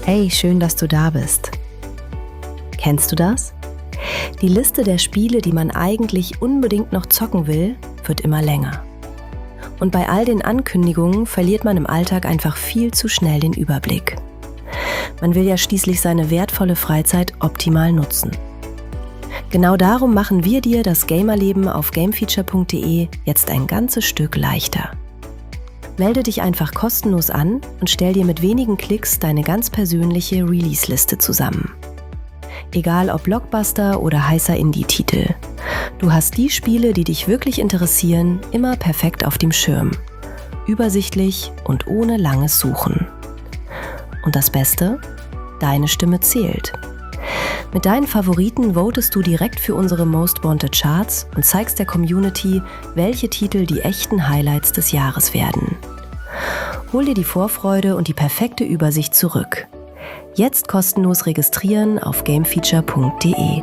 Hey, schön, dass du da bist. Kennst du das? Die Liste der Spiele, die man eigentlich unbedingt noch zocken will, wird immer länger. Und bei all den Ankündigungen verliert man im Alltag einfach viel zu schnell den Überblick. Man will ja schließlich seine wertvolle Freizeit optimal nutzen. Genau darum machen wir dir das Gamerleben auf gamefeature.de jetzt ein ganzes Stück leichter. Melde dich einfach kostenlos an und stell dir mit wenigen Klicks deine ganz persönliche Release-Liste zusammen. Egal ob Blockbuster oder heißer Indie-Titel. Du hast die Spiele, die dich wirklich interessieren, immer perfekt auf dem Schirm. Übersichtlich und ohne langes Suchen. Und das Beste? Deine Stimme zählt. Mit deinen Favoriten votest du direkt für unsere Most Wanted Charts und zeigst der Community, welche Titel die echten Highlights des Jahres werden. Hol dir die Vorfreude und die perfekte Übersicht zurück. Jetzt kostenlos registrieren auf gamefeature.de.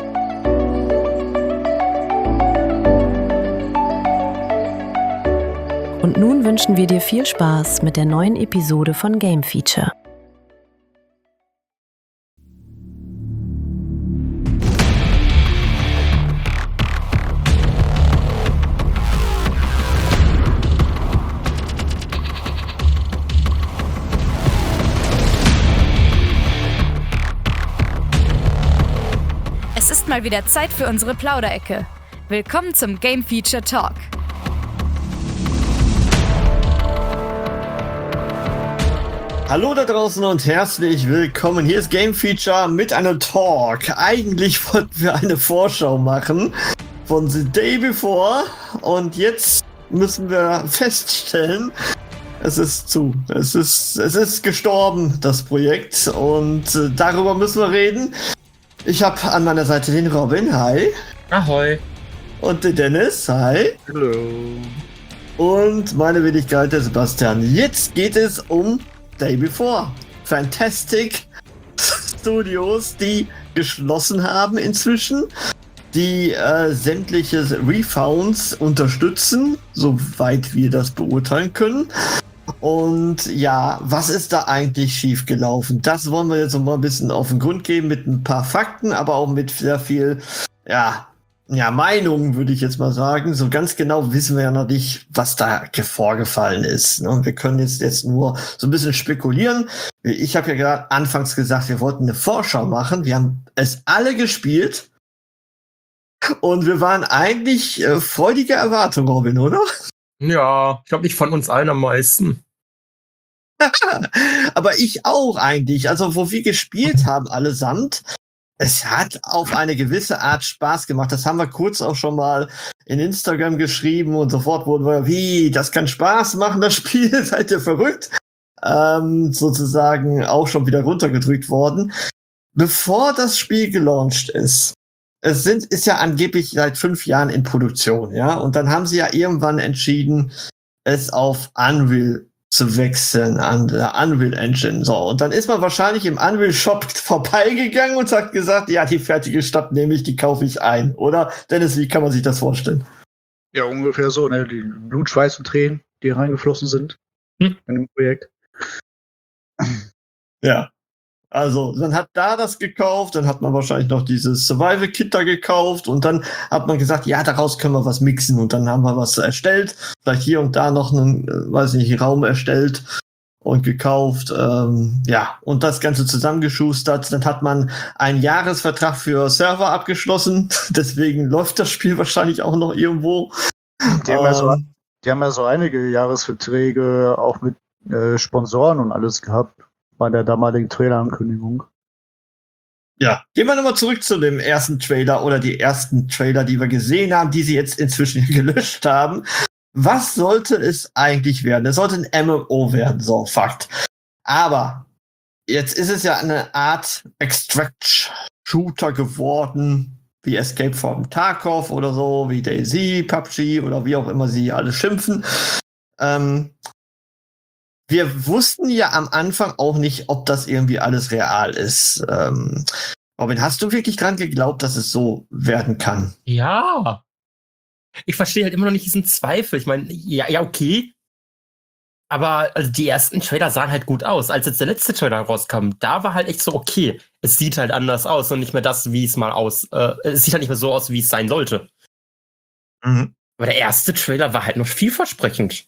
Und nun wünschen wir dir viel Spaß mit der neuen Episode von Game Feature. Es ist mal wieder Zeit für unsere Plauderecke. Willkommen zum Game Feature Talk. Hallo da draußen und herzlich willkommen. Hier ist Game Feature mit einem Talk. Eigentlich wollten wir eine Vorschau machen von The Day Before und jetzt müssen wir feststellen, es ist zu. Es ist gestorben, das Projekt, und darüber müssen wir reden. Ich habe an meiner Seite den Robin, hi. Ahoi. Und den Dennis, hi. Hallo. Und meine Wenigkeit, der Sebastian. Jetzt geht es um Day Before. Fantastic Studios, die geschlossen haben inzwischen, die sämtliche Refounds unterstützen, soweit wir das beurteilen können. Und ja, was ist da eigentlich schiefgelaufen? Das wollen wir jetzt noch mal ein bisschen auf den Grund geben mit ein paar Fakten, aber auch mit sehr viel, Meinungen, würde ich jetzt mal sagen. So ganz genau wissen wir ja noch nicht, was da vorgefallen ist. Und wir können jetzt nur so ein bisschen spekulieren. Ich habe ja gerade anfangs gesagt, wir wollten eine Vorschau machen. Wir haben es alle gespielt. Und wir waren eigentlich freudige Erwartungen, Robin, oder? Ja, ich glaube nicht von uns allen am meisten. Aber ich auch eigentlich. Also, wo wir gespielt haben allesamt, es hat auf eine gewisse Art Spaß gemacht. Das haben wir kurz auch schon mal in Instagram geschrieben und sofort wurden wir, wie, das kann Spaß machen, das Spiel, seid ihr verrückt? Sozusagen auch schon wieder runtergedrückt worden. Bevor das Spiel gelauncht ist, ist ja angeblich seit 5 Jahren in Produktion, ja. Und dann haben sie ja irgendwann entschieden, es auf Unreal zu wechseln, an der Unreal Engine. So, und dann ist man wahrscheinlich im Unreal Shop vorbeigegangen und hat gesagt, ja, die fertige Stadt nehme ich, die kaufe ich ein. Oder, Dennis, wie kann man sich das vorstellen? Ja, ungefähr so, ne? Die Blut, Schweiß und Tränen, die reingeflossen sind in dem Projekt. Ja. Also, man hat da das gekauft, dann hat man wahrscheinlich noch dieses Survival-Kit da gekauft und dann hat man gesagt, ja, daraus können wir was mixen und dann haben wir was erstellt, vielleicht hier und da noch einen, Raum erstellt und gekauft, und das Ganze zusammengeschustert. Dann hat man einen Jahresvertrag für Server abgeschlossen, deswegen läuft das Spiel wahrscheinlich auch noch irgendwo. Die haben ja so einige Jahresverträge auch mit Sponsoren und alles gehabt. Bei der damaligen Trailer-Ankündigung. Ja, gehen wir nochmal zurück zu dem ersten Trailer oder die ersten Trailer, die wir gesehen haben, die sie jetzt inzwischen gelöscht haben. Was sollte es eigentlich werden? Es sollte ein MMO werden, so Fakt. Aber jetzt ist es ja eine Art Extract-Shooter geworden, wie Escape from Tarkov oder so, wie DayZ, PUBG oder wie auch immer sie alle schimpfen. Wir wussten ja am Anfang auch nicht, ob das irgendwie alles real ist. Robin, hast du wirklich dran geglaubt, dass es so werden kann? Ja. Ich verstehe halt immer noch nicht diesen Zweifel. Ich meine, ja, okay. Aber also die ersten Trailer sahen halt gut aus. Als jetzt der letzte Trailer rauskam, da war halt echt so, okay, es sieht halt anders aus und nicht mehr das, wie es mal es sieht halt nicht mehr so aus, wie es sein sollte. Mhm. Aber der erste Trailer war halt noch vielversprechend.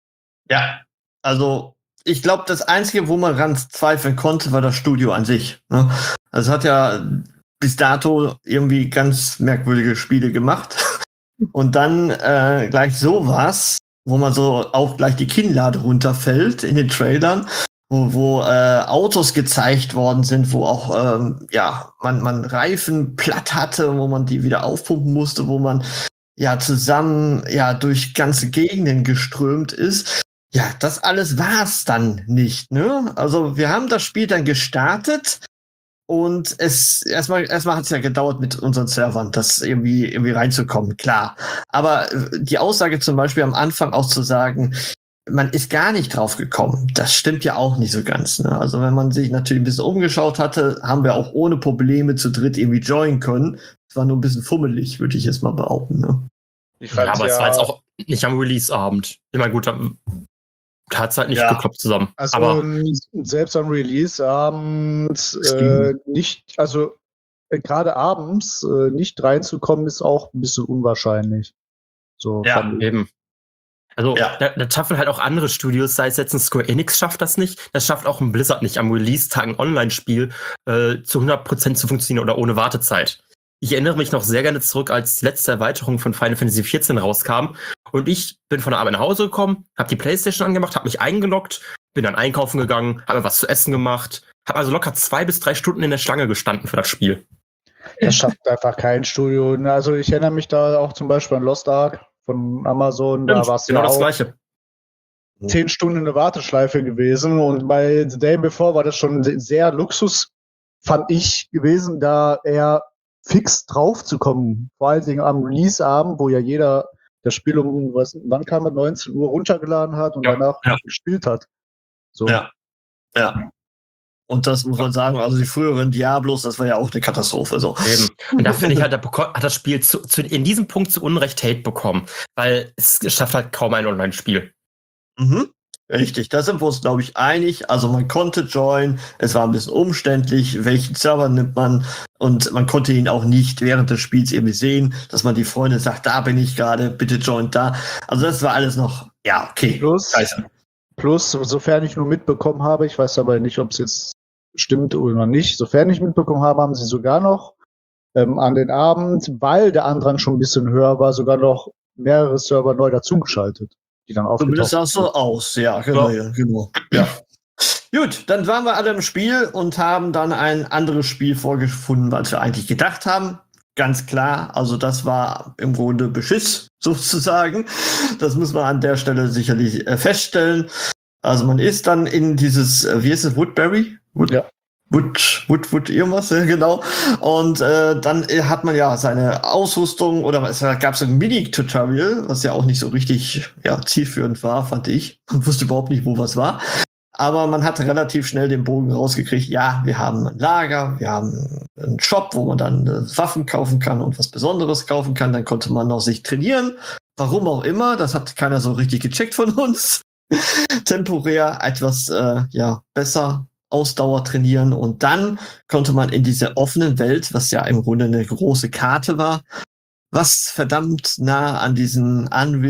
Ja, also ich glaube, das Einzige, wo man ran zweifeln konnte, war das Studio an sich. Ne? Also es hat ja bis dato irgendwie ganz merkwürdige Spiele gemacht. Und dann gleich sowas, wo man so auch gleich die Kinnlade runterfällt in den Trailern, wo Autos gezeigt worden sind, wo auch man Reifen platt hatte, wo man die wieder aufpumpen musste, wo man zusammen durch ganze Gegenden geströmt ist. Ja, das alles war's dann nicht, ne? Also wir haben das Spiel dann gestartet und erstmal hat es ja gedauert mit unseren Servern, das irgendwie reinzukommen, klar. Aber die Aussage zum Beispiel am Anfang auch zu sagen, man ist gar nicht drauf gekommen, das stimmt ja auch nicht so ganz, ne? Also wenn man sich natürlich ein bisschen umgeschaut hatte, haben wir auch ohne Probleme zu dritt irgendwie joinen können. Es war nur ein bisschen fummelig, würde ich jetzt mal behaupten, ne? Ja, aber es war jetzt auch nicht am Release-Abend. Immer gut, hat es halt nicht geklappt zusammen. Also aber selbst am Release-Abend nicht, also gerade abends nicht reinzukommen, ist auch ein bisschen unwahrscheinlich. So eben. Also da schaffen halt auch andere Studios, sei es jetzt ein Square Enix schafft das nicht, das schafft auch ein Blizzard nicht, am Release-Tag ein Online-Spiel zu 100% zu funktionieren oder ohne Wartezeit. Ich erinnere mich noch sehr gerne zurück, als die letzte Erweiterung von Final Fantasy XIV rauskam und ich bin von der Arbeit nach Hause gekommen, habe die Playstation angemacht, habe mich eingeloggt, bin dann einkaufen gegangen, habe mir was zu essen gemacht, habe also locker 2 bis 3 Stunden in der Schlange gestanden für das Spiel. Das schafft einfach kein Studio. Also ich erinnere mich da auch zum Beispiel an Lost Ark von Amazon, da war es genau ja das auch Gleiche. 10 Stunden in der Warteschleife gewesen und bei The Day Before war das schon sehr Luxus, fand ich, gewesen, da eher fix drauf zu kommen. Vor allen Dingen am Release-Abend, wo ja jeder das Spiel wann kam es, 19 Uhr runtergeladen hat und danach gespielt hat. So. Ja. Und das muss man sagen, also die früheren Diablos, das war ja auch eine Katastrophe. So. Eben. Und da finde ich halt, hat das Spiel in diesem Punkt zu Unrecht Hate bekommen, weil es schafft halt kaum ein Online-Spiel. Mhm. Richtig, da sind wir uns, glaube ich, einig. Also man konnte joinen, es war ein bisschen umständlich, welchen Server nimmt man und man konnte ihn auch nicht während des Spiels irgendwie sehen, dass man die Freunde sagt, da bin ich gerade, bitte joint da. Also das war alles noch, okay. Plus, sofern ich nur mitbekommen habe, ich weiß aber nicht, ob es jetzt stimmt oder nicht, sofern ich mitbekommen habe, haben sie sogar noch an den Abend, weil der Andrang schon ein bisschen höher war, sogar noch mehrere Server neu dazugeschaltet. Die dann zumindest sah es so aus, genau. Ja. Gut, dann waren wir alle im Spiel und haben dann ein anderes Spiel vorgefunden, als wir eigentlich gedacht haben. Ganz klar, also das war im Grunde Beschiss, sozusagen. Das muss man an der Stelle sicherlich feststellen. Also man ist dann in dieses, wie heißt es, Woodbury? Wood irgendwas, genau. Und dann hat man ja seine Ausrüstung oder es gab so ein Mini-Tutorial, was ja auch nicht so richtig zielführend war, fand ich. Man wusste überhaupt nicht, wo was war. Aber man hat relativ schnell den Bogen rausgekriegt. Ja, wir haben ein Lager, wir haben einen Shop, wo man dann Waffen kaufen kann und was Besonderes kaufen kann. Dann konnte man noch sich trainieren. Warum auch immer, das hat keiner so richtig gecheckt von uns. Temporär etwas besser Ausdauer trainieren und dann konnte man in dieser offenen Welt, was ja im Grunde eine große Karte war, was verdammt nah an diesen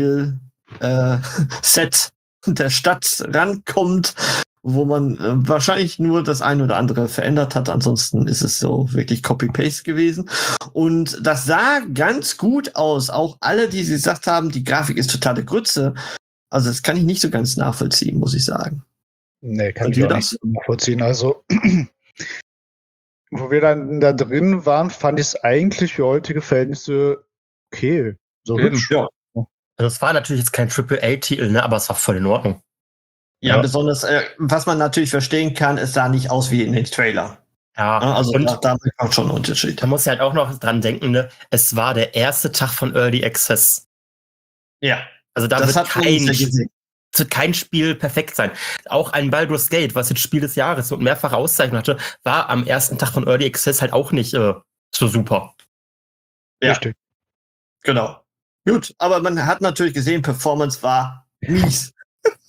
Anvil-Set der Stadt rankommt, wo man wahrscheinlich nur das eine oder andere verändert hat. Ansonsten ist es so wirklich Copy-Paste gewesen. Und das sah ganz gut aus. Auch alle, die gesagt haben, die Grafik ist totale Grütze. Also das kann ich nicht so ganz nachvollziehen, muss ich sagen. Nee, kann ich auch nicht nachvollziehen. Also, wo wir dann da drin waren, fand ich es eigentlich für heutige Verhältnisse okay. So hübsch. Ja. Also es war natürlich jetzt kein AAA-Titel, ne, aber es war voll in Ordnung. Ja, besonders, was man natürlich verstehen kann, es sah nicht aus wie in den Trailer. Ja, also da macht schon einen Unterschied. Da muss ja halt auch noch dran denken, ne, es war der erste Tag von Early Access. Ja. Also da wird kein Spiel perfekt sein. Auch ein Baldur's Gate, was jetzt Spiel des Jahres und mehrfache Auszeichnung hatte, war am ersten Tag von Early Access halt auch nicht so super. Ja, richtig. Genau. Gut, aber man hat natürlich gesehen, Performance war mies.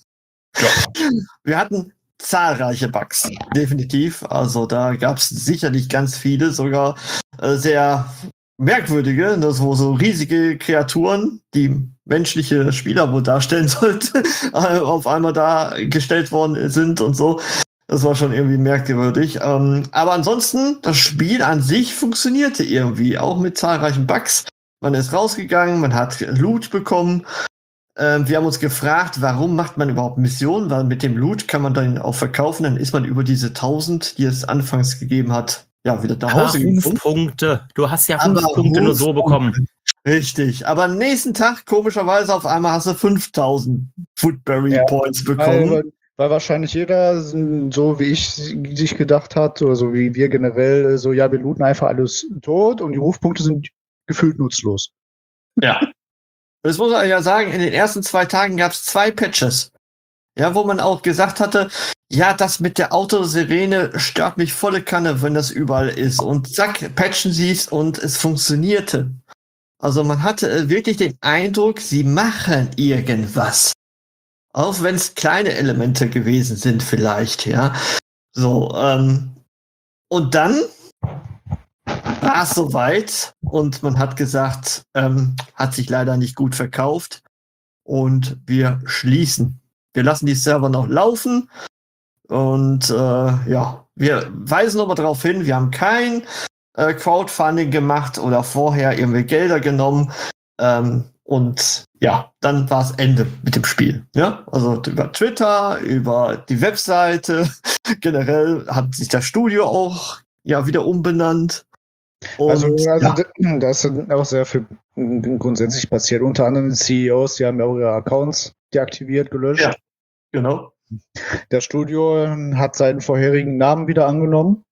Ja. Wir hatten zahlreiche Bugs, definitiv. Also da gab es sicherlich ganz viele, sogar sehr merkwürdige, wo so riesige Kreaturen, die menschliche Spieler wohl darstellen sollten, auf einmal dargestellt worden sind und so. Das war schon irgendwie merkwürdig. Aber ansonsten, das Spiel an sich funktionierte irgendwie, auch mit zahlreichen Bugs. Man ist rausgegangen, man hat Loot bekommen. Wir haben uns gefragt, warum macht man überhaupt Missionen? Weil mit dem Loot kann man dann auch verkaufen. Dann ist man über diese 1000, die es anfangs gegeben hat, ja, wieder nach Hause gekommen. 5 Punkte. Du hast ja 5 Punkte nur so bekommen. Richtig. Aber am nächsten Tag, komischerweise, auf einmal hast du 5000 Foodberry Points bekommen. Weil wahrscheinlich jeder, so wie ich sich gedacht hat, oder so wie wir generell, so, ja, wir looten einfach alles tot und die Rufpunkte sind gefühlt nutzlos. Ja. Das muss man ja sagen, in den ersten 2 Tagen gab es 2 Patches. Ja, wo man auch gesagt hatte, ja, das mit der Autosirene stört mich volle Kanne, wenn das überall ist. Und zack, patchen sie es und es funktionierte. Also man hatte wirklich den Eindruck, sie machen irgendwas. Auch wenn es kleine Elemente gewesen sind vielleicht, ja. So, und dann war es soweit und man hat gesagt, hat sich leider nicht gut verkauft und wir schließen. Wir lassen die Server noch laufen und ja, wir weisen nochmal darauf hin, wir haben kein Crowdfunding gemacht oder vorher irgendwie Gelder genommen und ja, dann war es Ende mit dem Spiel. Ja, also über Twitter, über die Webseite, generell hat sich das Studio auch ja wieder umbenannt. Und, also da ist auch sehr viel grundsätzlich passiert. Unter anderem die CEOs, die haben ja auch ihre Accounts deaktiviert, gelöscht. Ja, genau. Das Studio hat seinen vorherigen Namen wieder angenommen.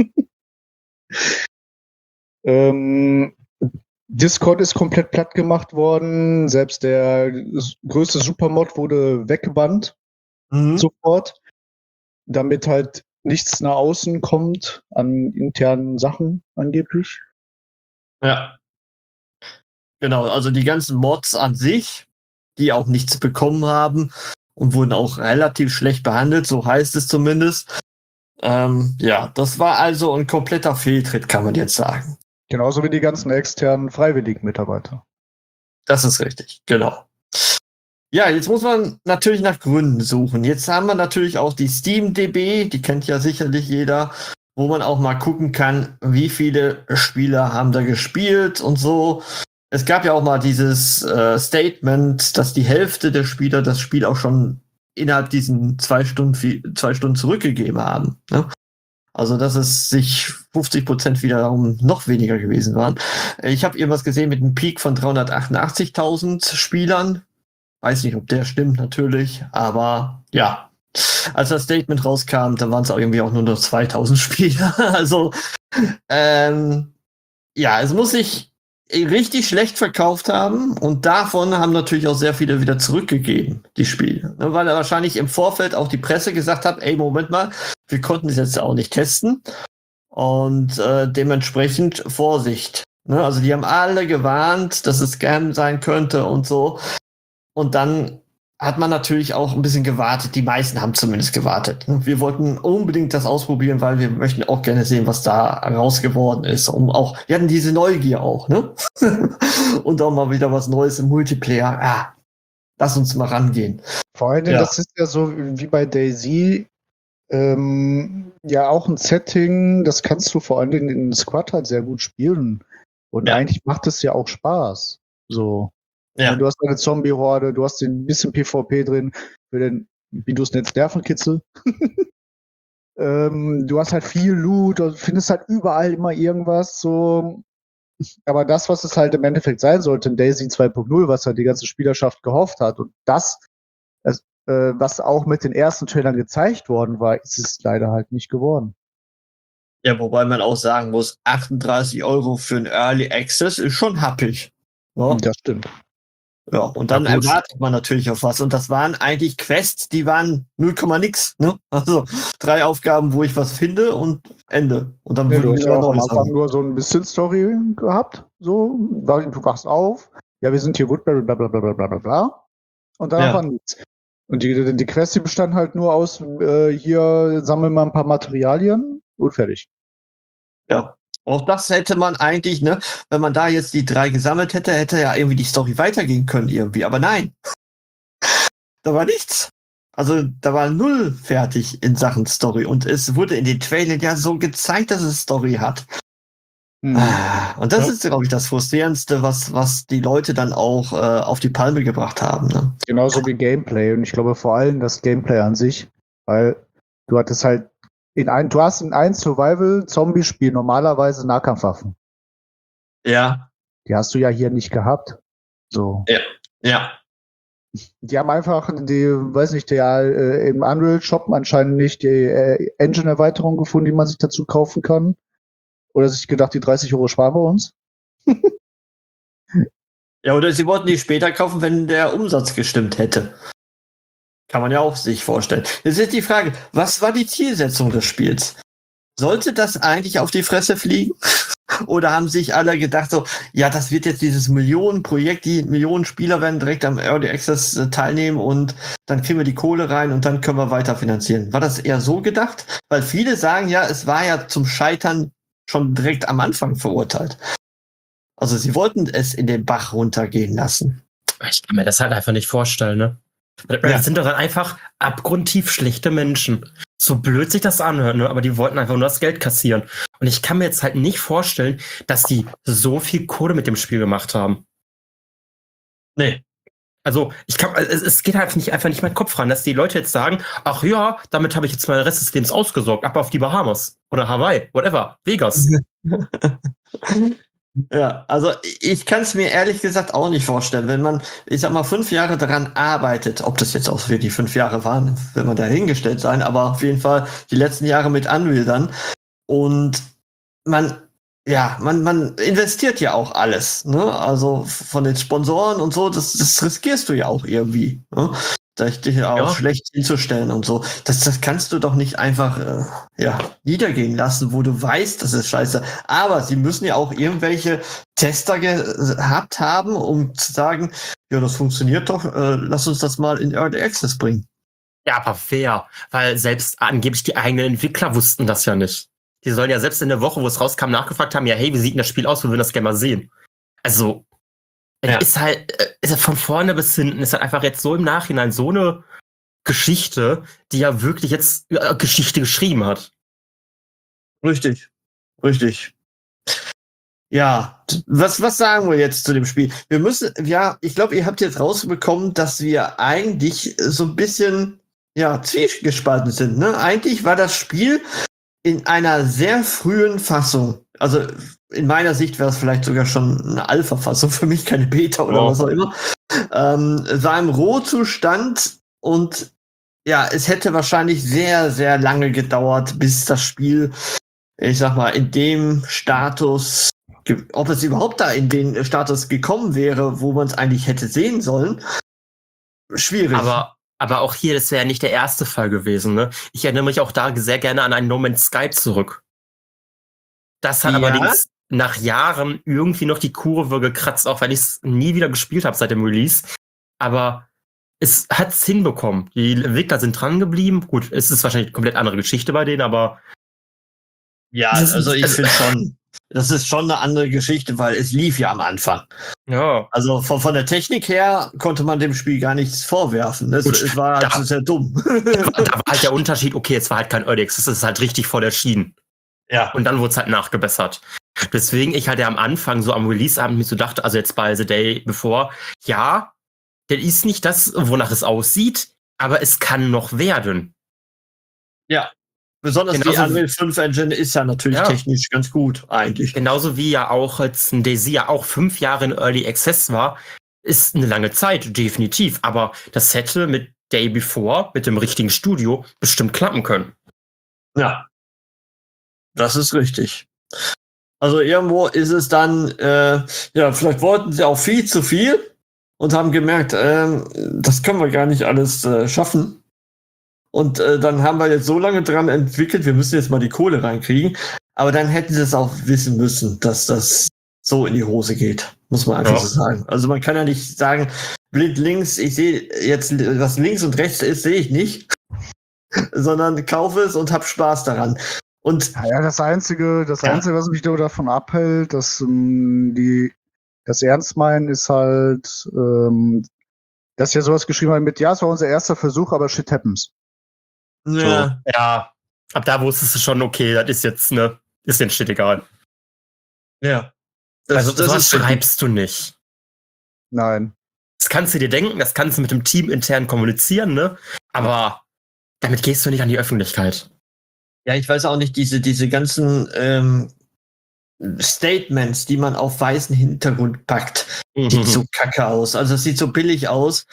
Discord ist komplett platt gemacht worden. Selbst der größte Supermod wurde weggebannt. Sofort. Damit halt nichts nach außen kommt an internen Sachen angeblich. Ja. Genau, also die ganzen Mods an sich, die auch nichts bekommen haben und wurden auch relativ schlecht behandelt, so heißt es zumindest. Ja, das war also ein kompletter Fehltritt, kann man jetzt sagen. Genauso wie die ganzen externen freiwilligen Mitarbeiter. Das ist richtig, genau. Ja, jetzt muss man natürlich nach Gründen suchen. Jetzt haben wir natürlich auch die SteamDB, die kennt ja sicherlich jeder, wo man auch mal gucken kann, wie viele Spieler haben da gespielt und so. Es gab ja auch mal dieses Statement, dass die Hälfte der Spieler das Spiel auch schon innerhalb diesen 2 Stunden zurückgegeben haben. Ne? Also, dass es sich 50% wiederum noch weniger gewesen waren. Ich habe irgendwas gesehen mit einem Peak von 388.000 Spielern. Weiß nicht, ob der stimmt, natürlich. Aber ja, als das Statement rauskam, dann waren es auch irgendwie auch nur noch 2000 Spieler. Also, ja, es muss sich richtig schlecht verkauft haben. Und davon haben natürlich auch sehr viele wieder zurückgegeben, die Spiele. Weil er wahrscheinlich im Vorfeld auch die Presse gesagt hat, ey, Moment mal, wir konnten es jetzt auch nicht testen. Und dementsprechend Vorsicht. Ne? Also die haben alle gewarnt, dass es Scam sein könnte und so. Und dann hat man natürlich auch ein bisschen gewartet. Die meisten haben zumindest gewartet. Wir wollten unbedingt das ausprobieren, weil wir möchten auch gerne sehen, was da raus geworden ist. Wir hatten diese Neugier auch, ne? Und auch mal wieder was Neues im Multiplayer. Lass uns mal rangehen. Vor allem, das ist ja so wie bei DayZ, ja auch ein Setting, das kannst du vor allen Dingen in Squad halt sehr gut spielen. Und eigentlich macht es ja auch Spaß. So. Ja. Du hast eine Zombie-Horde, du hast ein bisschen PvP drin, für den, wie du es nennst, Nervenkitzel. Du hast halt viel Loot, du findest halt überall immer irgendwas, so. Aber das, was es halt im Endeffekt sein sollte, in DayZ 2.0, was halt die ganze Spielerschaft gehofft hat, und das, was auch mit den ersten Trailern gezeigt worden war, ist es leider halt nicht geworden. Ja, wobei man auch sagen muss, 38 € für einen Early Access ist schon happig. Ja? Das stimmt. Ja, und dann erwartet man natürlich auf was. Und das waren eigentlich Quests, die waren 0, nix. Ne? Also 3 Aufgaben, wo ich was finde und Ende. Und dann du hast ja auch am Anfang nur so ein bisschen Story gehabt. So, du wachst auf. Ja, wir sind hier Woodbury, bla bla bla bla bla bla. Und danach war nichts. Und die Quest, die bestand halt nur aus, hier sammeln wir ein paar Materialien und fertig. Ja. Auch das hätte man eigentlich, ne, wenn man da jetzt die 3 gesammelt hätte, hätte ja irgendwie die Story weitergehen können irgendwie. Aber nein. Da war nichts. Also da war 0 fertig in Sachen Story. Und es wurde in den Trailern ja so gezeigt, dass es Story hat. Und das ist, glaube ich, das Frustrierendste, was die Leute dann auch auf die Palme gebracht haben. Ne? Genauso wie Gameplay. Und ich glaube vor allem das Gameplay an sich. Weil du hattest halt du hast in einem Survival-Zombie-Spiel normalerweise Nahkampfwaffen. Ja. Die hast du ja hier nicht gehabt. So. Ja. Die haben einfach im Unreal-Shop anscheinend nicht die Engine-Erweiterung gefunden, die man sich dazu kaufen kann. Oder sich gedacht, die 30 € sparen wir uns. Ja, oder sie wollten die später kaufen, wenn der Umsatz gestimmt hätte. Kann man ja auch sich vorstellen. Jetzt ist die Frage, was war die Zielsetzung des Spiels? Sollte das eigentlich auf die Fresse fliegen? Oder haben sich alle gedacht so, ja, das wird jetzt dieses Millionenprojekt, die Millionen Spieler werden direkt am Early Access teilnehmen und dann kriegen wir die Kohle rein und dann können wir weiter finanzieren. War das eher so gedacht? Weil viele sagen ja, es war ja zum Scheitern schon direkt am Anfang verurteilt. Also sie wollten es in den Bach runtergehen lassen. Ich kann mir das halt einfach nicht vorstellen, ne? Das sind doch dann einfach abgrundtief schlechte Menschen. So blöd sich das anhört, ne? Aber die wollten einfach nur das Geld kassieren. Und ich kann mir jetzt halt nicht vorstellen, dass die so viel Kohle mit dem Spiel gemacht haben. Nee. Also, es geht halt einfach nicht meinen Kopf ran, dass die Leute jetzt sagen, ach ja, damit habe ich jetzt mal den Rest des Lebens ausgesorgt, ab auf die Bahamas oder Hawaii, whatever, Vegas. Ja, also ich kann es mir ehrlich gesagt auch nicht vorstellen, wenn man, ich sag mal, 5 Jahre daran arbeitet, ob das jetzt auch wirklich 5 Jahre waren, will man dahingestellt sein, aber auf jeden Fall die letzten Jahre mit Unreal dann und man investiert ja auch alles, ne? Also von den Sponsoren und so, das riskierst du ja auch irgendwie, ne? Dich auch schlecht hinzustellen und so. Das kannst du doch nicht einfach niedergehen lassen, wo du weißt, das ist scheiße. Aber sie müssen ja auch irgendwelche Tester gehabt haben, um zu sagen, ja, das funktioniert doch, lass uns das mal in Early Access bringen. Ja, aber fair, weil selbst angeblich die eigenen Entwickler wussten das ja nicht. Die sollen ja selbst in der Woche, wo es rauskam, nachgefragt haben, ja, hey, wie sieht denn das Spiel aus? Wir würden das gerne mal sehen. Also, ist halt von vorne bis hinten, ist halt einfach jetzt so im Nachhinein so eine Geschichte, die ja wirklich jetzt Geschichte geschrieben hat. Richtig. Ja, was sagen wir jetzt zu dem Spiel? Wir müssen, ich glaube, ihr habt jetzt rausbekommen, dass wir eigentlich so ein bisschen, zwiegespalten sind, ne? Eigentlich war das Spiel in einer sehr frühen Fassung, also in meiner Sicht wäre es vielleicht sogar schon eine Alpha-Fassung, für mich keine Beta oder was auch immer, war im Rohzustand und es hätte wahrscheinlich sehr, sehr lange gedauert, bis das Spiel, ich sag mal, in dem Status, ob es überhaupt da in den Status gekommen wäre, wo man es eigentlich hätte sehen sollen, schwierig. Aber auch hier, das wäre ja nicht der erste Fall gewesen, ne? Ich erinnere mich auch da sehr gerne an ein No Man's Sky zurück. Das hat allerdings nach Jahren irgendwie noch die Kurve gekratzt, auch wenn ich es nie wieder gespielt habe seit dem Release. Aber es hat es hinbekommen. Die Entwickler sind dran geblieben. Gut, es ist wahrscheinlich eine komplett andere Geschichte bei denen, aber ja, also ich finde schon, das ist schon eine andere Geschichte, weil es lief ja am Anfang. Ja. Also von der Technik her konnte man dem Spiel gar nichts vorwerfen. Es war halt sehr dumm. Da war halt der Unterschied, okay, es war halt kein Early Access, es ist halt richtig vor der Schienen. Ja. Und dann wurde es halt nachgebessert. Deswegen ich halt ja am Anfang so am Release-Abend mir so dachte, also jetzt bei The Day Before, ja, das ist nicht das, wonach es aussieht, aber es kann noch werden. Ja. Besonders die Unreal 5 Engine ist ja natürlich technisch ganz gut, eigentlich. Genauso wie ja auch jetzt ein DayZ ja auch 5 Jahre in Early Access war, ist eine lange Zeit, definitiv. Aber das hätte mit Day Before, mit dem richtigen Studio, bestimmt klappen können. Ja. Das ist richtig. Also irgendwo ist es dann, vielleicht wollten sie auch viel zu viel und haben gemerkt, das können wir gar nicht alles schaffen. Und dann haben wir jetzt so lange dran entwickelt, wir müssen jetzt mal die Kohle reinkriegen. Aber dann hätten sie es auch wissen müssen, dass das so in die Hose geht. muss man einfach so sagen. Also man kann ja nicht sagen, blind links, ich sehe jetzt, was links und rechts ist, sehe ich nicht, sondern kaufe es und hab Spaß daran. Und ja, das Einzige, was mich davon abhält, dass das Ernstmeinen ist halt, dass ja sowas geschrieben hat mit, ja, es war unser erster Versuch, aber shit happens. ja. So, ja, ab da wusstest du schon, okay, das ist jetzt, ne, ist den Shit egal. Ja. Also sowas schreibst du nicht. Nein. Das kannst du dir denken, das kannst du mit dem Team intern kommunizieren, ne? Aber damit gehst du nicht an die Öffentlichkeit. Ja, ich weiß auch nicht, diese ganzen Statements, die man auf weißen Hintergrund packt, sieht so kacke aus. Also es sieht so billig aus.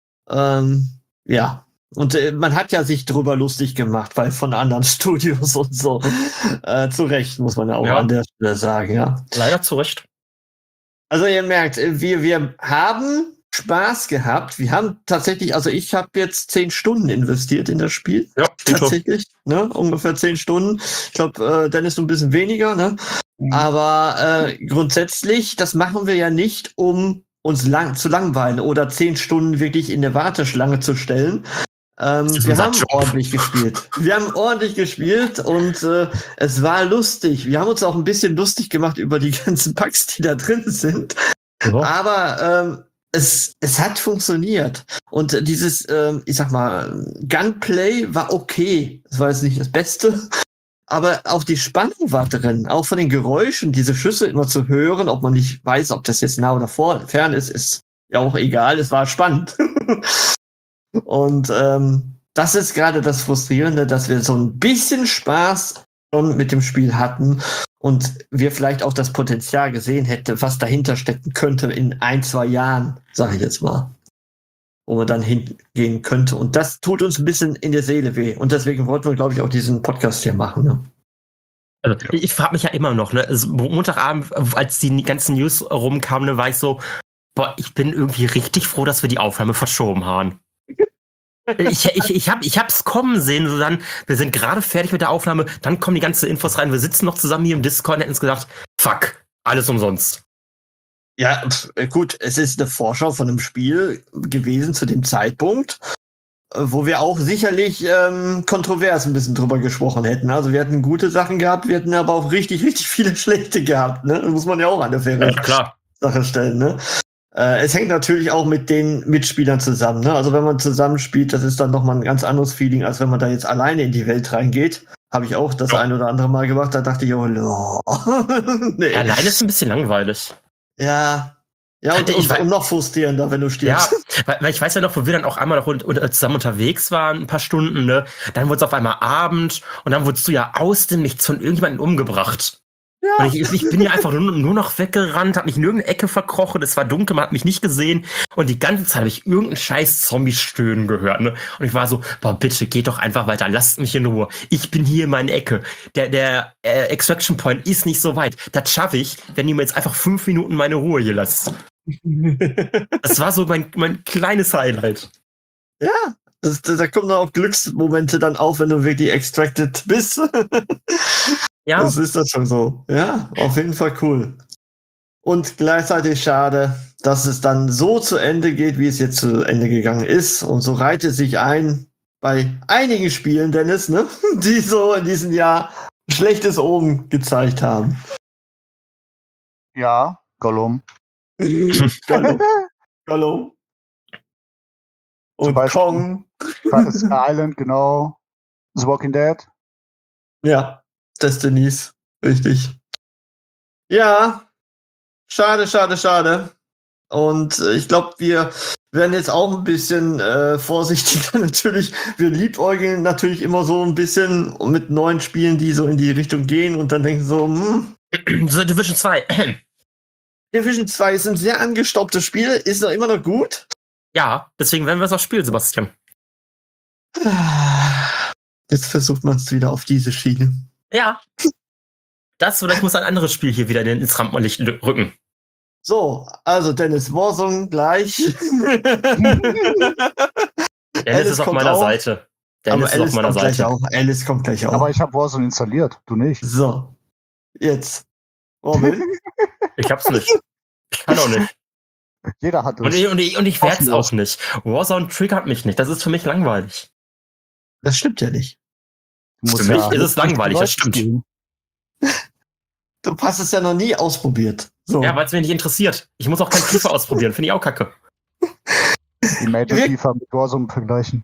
Ja. Und man hat ja sich drüber lustig gemacht, weil von anderen Studios und so. Zu Recht, muss man ja auch an der Stelle sagen, ja. Leider zu Recht. Also ihr merkt, wir haben Spaß gehabt. Wir haben tatsächlich, also ich habe jetzt 10 Stunden investiert in das Spiel. Ja, tatsächlich, ne? Ungefähr 10 Stunden. Ich glaube, Dennis so ein bisschen weniger, ne? Aber grundsätzlich, das machen wir ja nicht, um uns zu langweilen oder 10 Stunden wirklich in der Warteschlange zu stellen. Wir haben ordentlich gespielt. Wir haben ordentlich gespielt und es war lustig. Wir haben uns auch ein bisschen lustig gemacht über die ganzen Bugs, die da drin sind. Ja. Aber es hat funktioniert. Und dieses, ich sag mal, Gunplay war okay. Das war jetzt nicht das Beste. Aber auch die Spannung war drin. Auch von den Geräuschen, diese Schüsse immer zu hören, ob man nicht weiß, ob das jetzt nah oder fern ist ja auch egal. Es war spannend. Und das ist gerade das Frustrierende, dass wir so ein bisschen Spaß schon mit dem Spiel hatten und wir vielleicht auch das Potenzial gesehen hätten, was dahinter stecken könnte in 1-2 Jahren, sage ich jetzt mal, wo man dann hingehen könnte. Und das tut uns ein bisschen in der Seele weh. Und deswegen wollten wir, glaube ich, auch diesen Podcast hier machen. Ne? Also, ich frage mich ja immer noch, ne? Also, Montagabend, als die ganzen News rumkamen, ne, war ich so, boah, ich bin irgendwie richtig froh, dass wir die Aufnahme verschoben haben. Ich hab's kommen sehen, so dann, wir sind gerade fertig mit der Aufnahme, dann kommen die ganzen Infos rein, wir sitzen noch zusammen hier im Discord und hätten uns gedacht, fuck, alles umsonst. Ja, gut, es ist eine Vorschau von einem Spiel gewesen zu dem Zeitpunkt, wo wir auch sicherlich kontrovers ein bisschen drüber gesprochen hätten. Also wir hatten gute Sachen gehabt, wir hätten aber auch richtig, richtig viele schlechte gehabt, ne? Das muss man ja auch an der faire Sache stellen, ne? Es hängt natürlich auch mit den Mitspielern zusammen. Ne? Also wenn man zusammen spielt, das ist dann nochmal ein ganz anderes Feeling, als wenn man da jetzt alleine in die Welt reingeht. Habe ich auch das ein oder andere Mal gemacht. Da dachte ich, oh, nee. Alleine ist ein bisschen langweilig. Ja, und noch frustrierender, wenn du stirbst. Ja, weil ich weiß ja noch, wo wir dann auch einmal noch zusammen unterwegs waren, ein paar Stunden, ne? Dann wurde es auf einmal Abend und dann wurdest du ja aus dem Nichts von irgendjemandem umgebracht. Ja. Und ich bin ja einfach nur noch weggerannt, hab mich in irgendeine Ecke verkrochen, es war dunkel, man hat mich nicht gesehen und die ganze Zeit habe ich irgendeinen scheiß Zombie-Stöhnen gehört, ne? Und ich war so, boah, bitte, geht doch einfach weiter, lasst mich in Ruhe. Ich bin hier in meiner Ecke. Der Extraction Point ist nicht so weit. Das schaffe ich, wenn ihr mir jetzt einfach 5 Minuten meine Ruhe hier lasst. Das war so mein kleines Highlight. Ja, da kommen auch Glücksmomente dann auf, wenn du wirklich extracted bist. Ja. Das ist das schon so. Ja, auf jeden Fall cool. Und gleichzeitig schade, dass es dann so zu Ende geht, wie es jetzt zu Ende gegangen ist. Und so reiht es sich ein bei einigen Spielen, Dennis, ne, die so in diesem Jahr schlechtes Omen gezeigt haben. Ja, Gollum. Gollum. Und Kong. Fantasy Island, genau. The Walking Dead. Ja, Destinies. Richtig. Ja, schade. Und ich glaube, wir werden jetzt auch ein bisschen vorsichtiger natürlich. Wir liebäugeln natürlich immer so ein bisschen mit neuen Spielen, die so in die Richtung gehen und dann denken so, So Division 2. Division 2 ist ein sehr angestaubtes Spiel, ist noch immer noch gut. Ja, deswegen werden wir es auch spielen, Sebastian. Jetzt versucht man es wieder auf diese Schiene. Ja. Das oder ich muss ein anderes Spiel hier wieder ins Rampenlicht rücken. So, also Dennis, Warzone gleich. Dennis ist auf meiner Seite. Dennis ist auf meiner Seite. Alice kommt gleich auch. Aber ich habe Warzone installiert, du nicht. So, jetzt. Robin? Ich hab's nicht. Ich kann auch nicht. Jeder hat das. Und ich werde es auch nicht. Warzone triggert mich nicht. Das ist für mich langweilig. Das stimmt ja nicht. Für mich ist es langweilig, das stimmt. Du hast es ja noch nie ausprobiert. So. Ja, weil es mich nicht interessiert. Ich muss auch kein FIFA ausprobieren. Finde ich auch kacke. Die Major FIFA mit Warzone vergleichen.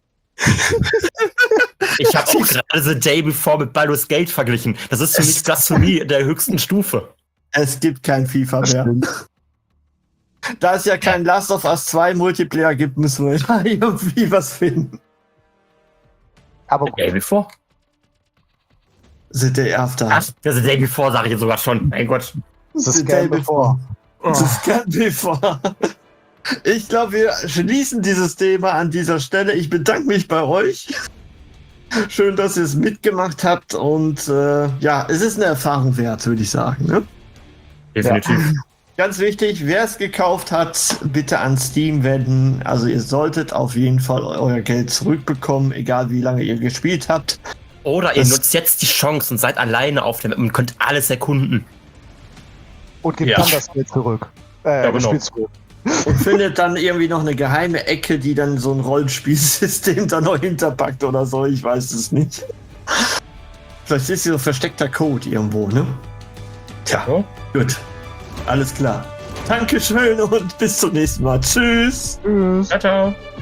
Ich habe auch gerade The Day Before mit Baldur's Gate verglichen. Das ist für mich Blasphemie der höchsten Stufe. Es gibt kein FIFA mehr. Da es ja kein Last of Us 2 Multiplayer gibt, müssen wir da irgendwie was finden. Aber The Day Before? The Day After. Ach, The Day Before sage ich jetzt sogar schon. Mein Gott. The Day Before. The Day Before. Ich glaube, wir schließen dieses Thema an dieser Stelle. Ich bedanke mich bei euch. Schön, dass ihr es mitgemacht habt. Und ja, es ist eine Erfahrung wert, würde ich sagen. Ne? Definitiv. Ja. Ganz wichtig, wer es gekauft hat, bitte an Steam wenden. Also ihr solltet auf jeden Fall euer Geld zurückbekommen, egal wie lange ihr gespielt habt. Oder ihr nutzt jetzt die Chance und seid alleine auf dem und könnt alles erkunden. Und gebt dann das Geld zurück. Ja, genau. Und findet dann irgendwie noch eine geheime Ecke, die dann so ein Rollenspielsystem da noch hinterpackt oder so. Ich weiß es nicht. Vielleicht ist hier so versteckter Code irgendwo, ne? Tja, gut. Alles klar. Dankeschön und bis zum nächsten Mal. Tschüss. Tschüss. Ciao, ciao.